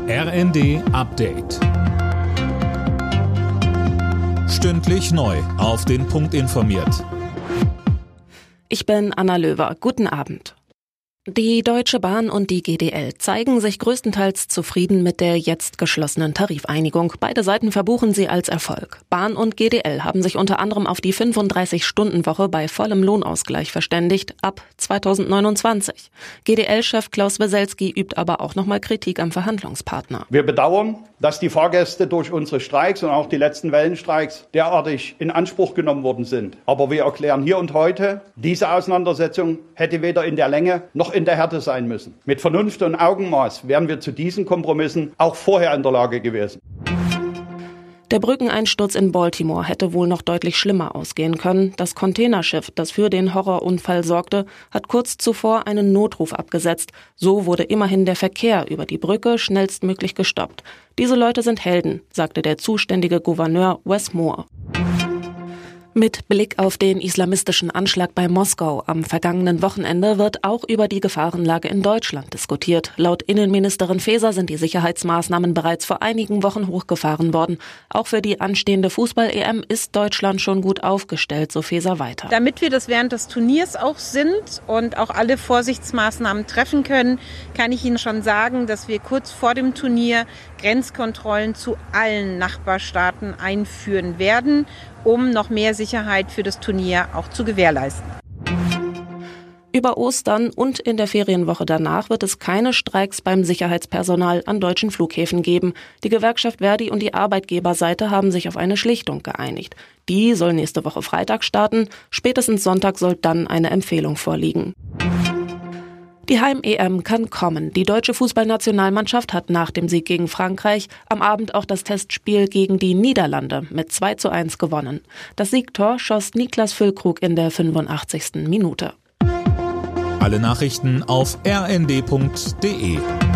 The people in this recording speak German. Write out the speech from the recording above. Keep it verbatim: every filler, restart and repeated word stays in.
R N D Update. Stündlich neu auf den Punkt informiert. Ich bin Anna Löwer. Guten Abend. Die Deutsche Bahn und die G D L zeigen sich größtenteils zufrieden mit der jetzt geschlossenen Tarifeinigung. Beide Seiten verbuchen sie als Erfolg. Bahn und G D L haben sich unter anderem auf die fünfunddreißig-Stunden-Woche bei vollem Lohnausgleich verständigt, ab zweitausendneunundzwanzig. G D L-Chef Klaus Weselski übt aber auch nochmal Kritik am Verhandlungspartner. Wir bedauern, dass die Fahrgäste durch unsere Streiks und auch die letzten Wellenstreiks derartig in Anspruch genommen worden sind. Aber wir erklären hier und heute, diese Auseinandersetzung hätte weder in der Länge noch in der Härte sein müssen. Mit Vernunft und Augenmaß wären wir zu diesen Kompromissen auch vorher in der Lage gewesen. Der Brückeneinsturz in Baltimore hätte wohl noch deutlich schlimmer ausgehen können. Das Containerschiff, das für den Horrorunfall sorgte, hat kurz zuvor einen Notruf abgesetzt. So wurde immerhin der Verkehr über die Brücke schnellstmöglich gestoppt. Diese Leute sind Helden, sagte der zuständige Gouverneur Wes Moore. Mit Blick auf den islamistischen Anschlag bei Moskau am vergangenen Wochenende wird auch über die Gefahrenlage in Deutschland diskutiert. Laut Innenministerin Faeser sind die Sicherheitsmaßnahmen bereits vor einigen Wochen hochgefahren worden. Auch für die anstehende Fußball-E M ist Deutschland schon gut aufgestellt, so Faeser weiter. Damit wir das während des Turniers auch sind und auch alle Vorsichtsmaßnahmen treffen können, kann ich Ihnen schon sagen, dass wir kurz vor dem Turnier Grenzkontrollen zu allen Nachbarstaaten einführen werden, um noch mehr Sicherheit für das Turnier auch zu gewährleisten. Über Ostern und in der Ferienwoche danach wird es keine Streiks beim Sicherheitspersonal an deutschen Flughäfen geben. Die Gewerkschaft Verdi und die Arbeitgeberseite haben sich auf eine Schlichtung geeinigt. Die soll nächste Woche Freitag starten. Spätestens Sonntag soll dann eine Empfehlung vorliegen. Die Heim-E M kann kommen. Die deutsche Fußballnationalmannschaft hat nach dem Sieg gegen Frankreich am Abend auch das Testspiel gegen die Niederlande mit zwei zu eins gewonnen. Das Siegtor schoss Niklas Füllkrug in der fünfundachtzigsten Minute. Alle Nachrichten auf r n d punkt d e.